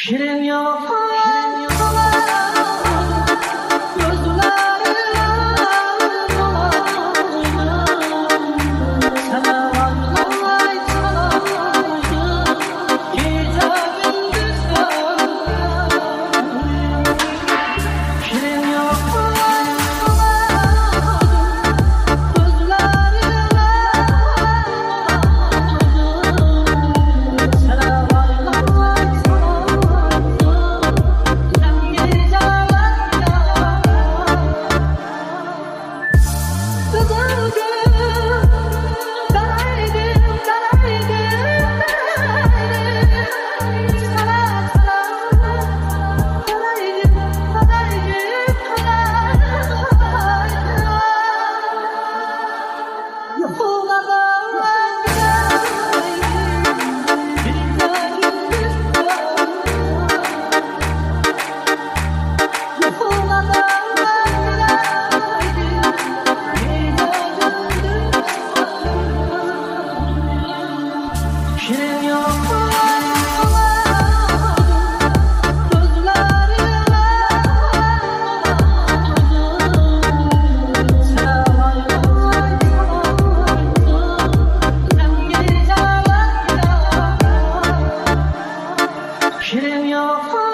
Şirin yapar gözlerim sana vallahi sanayım gecem güzel. Şirin yapar gözlerim sana vallahi Şirin yapar gözlerim sana vallahi sanayım geceler. Şirin yapar